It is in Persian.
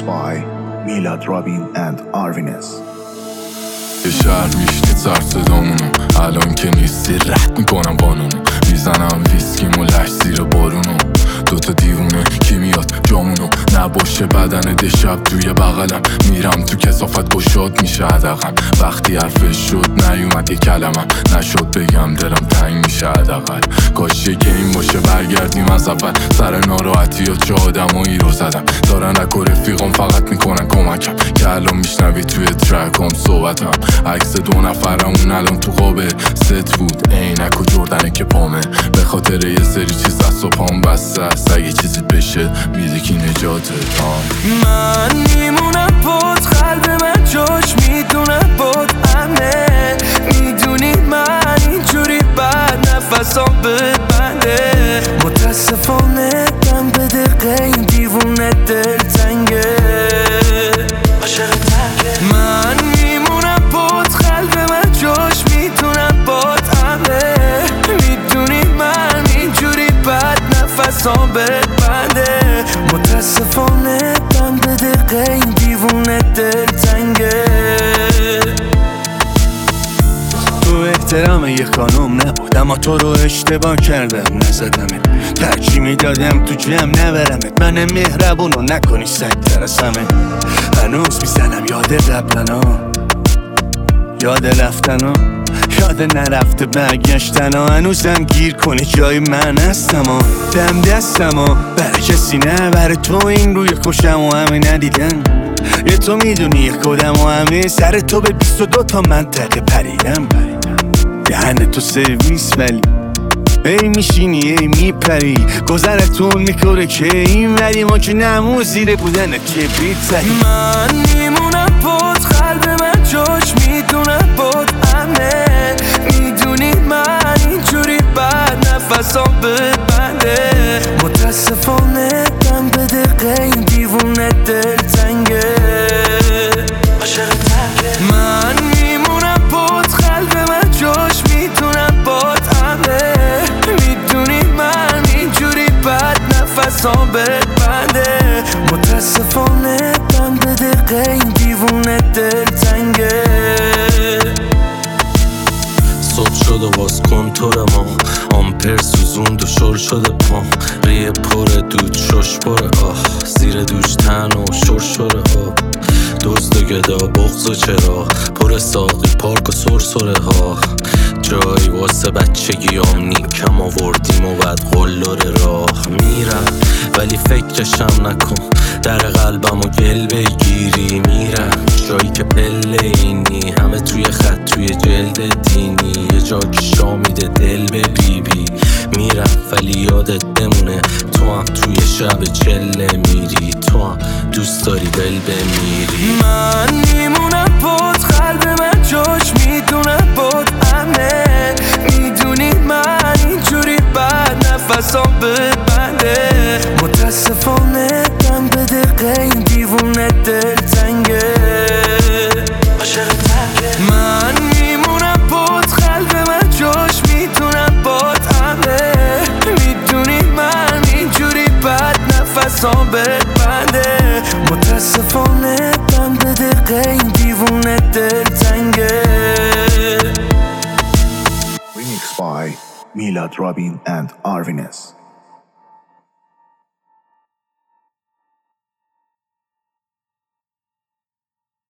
by Milad Robin and Arvines. یه شهر میشنید سر صدامونو، الان که نیستی رد میکنم قانونو، میزنم ویسکیمو لش زیر بارونو. دوتا دیوونه کی میاد جامونو، نباشه بدن شب توی بغلم، میرم تو کثافت گشاد میشه حدقم. وقتی حرفش شد نیومد یه کلمم، نشد بگم دلم تنگ میشه حداقل. کاش یه گیم باشه برگردیم از اول، سر ناراحتی یا چه آدمایی رو زدم دارن اکو رفیقم فقط میکنن کمکم، که الان میشنوی توی ترکام صحبتم. عکس دو نفرمون الان تو قابه ست بود، عینک و جردنه که پامه، به خاطر یه سری چیز دست و پام بسته است. اگه چیزی بشه میدیکی نجاته. من میمونم بود، قلب من جاش میدونه بود امنه، میدونی من اینجوری بعد نفسام ببنده. متاسفانه دم به دقیقه این دیوونه دل تنگه. من میمونم بود، قلب من جاش میدونم بود امنه، میدونی من اینجوری بعد نفسام ببنده. متاسفانه دم به دقیقه این دیوونه دل تنگه. تو احترام یک خانوم نبود، اما تو رو اشتباه کردم نزدمت، ترجیح میدادم تو جمع نبرمت. من مهربونو نکنی سگ ترسمه، هنوز میزنم یاد قبلنا، یاد رفتنا، یاد نرفته برگشتنا. هنوزم گیر کنی جای من هستم، دم دستم برای کسی نه، برای تو این روی خوشم و همه ندیدن. یه تو میدونی یک کدم و همه سر تو به 22 تا منطقه پریدم. دهن تو سرویس ولی ای میشینی ای میپری، گذرتون میکنه که این ولی ما که نمو زیر بودن کبریت زدی. من میمونم بود، قلب من جاش میدونه بود امنه، میدونی من اینجوری بعد نفسام ببنده. متاسفانه دم به دقیقه این دیوونه دل تنگه. من میمونم بود، قلب من جاش میدونم بود امنه، میدونی من اینجوری بعد نفسام ببنده. متاسفانه دم به دقیقه این دیوونه دل تنگه. صبح شد و باز کنتور ما، آمپر سوزوند و شل شده پا، ریه پر دود شش پره آه، زیر دوش تن و شرشره آب، دزد و گدا بغض و چرا، پر ساقی پارک و سرسره ها. جایی واسه بچگیام نیکم آوردیم و بعد قلدر راه میرم، ولی فکرشم نکن در قلبم و گل بگیری. میرم جایی که پله اینی، همه توی خط توی جلد دینی، یه جا که شا میده دل به بیبی. میرم ولی یادت بمونه تو هم توی شب چله میری، تو هم دوست داری بل بمیری. من میمونم بود، قلب من جاش میدونه بود امنه، میدونی من اینجوری بعد نفسام ببنده. متاسفانه دم به دقیقه این دیوونه دل تنگه. من میمونم بود، قلب من جاش میدونم بود امنه، میدونی من اینجوری بعد نفسام ببنده. متاسفانه دم به دقیقه این دیوونه دل تنگه. Remixed by Milad Robin and Arvines.